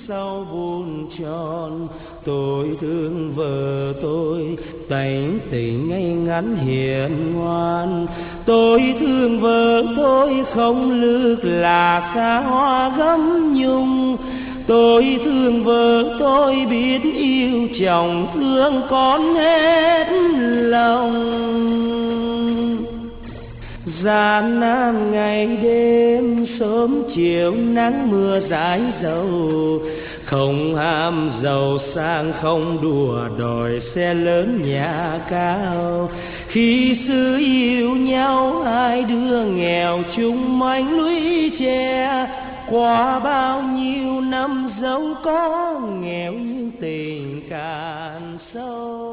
sau buồn tròn. Tôi thương vợ tôi tánh tình ngay ngắn hiền ngoan. Tôi thương vợ tôi không lược là xa hoa gấm nhung. Tôi thương vợ tôi biết yêu chồng thương con hết lòng. Gian nan ngày đêm sớm chiều nắng mưa rải dầu. Không ham giàu sang không đùa đòi xe lớn nhà cao. Khi xưa yêu nhau hai đứa nghèo chung mảnh lũy tre. Qua bao nhiêu năm dẫu có nghèo nhưng tình càng sâu.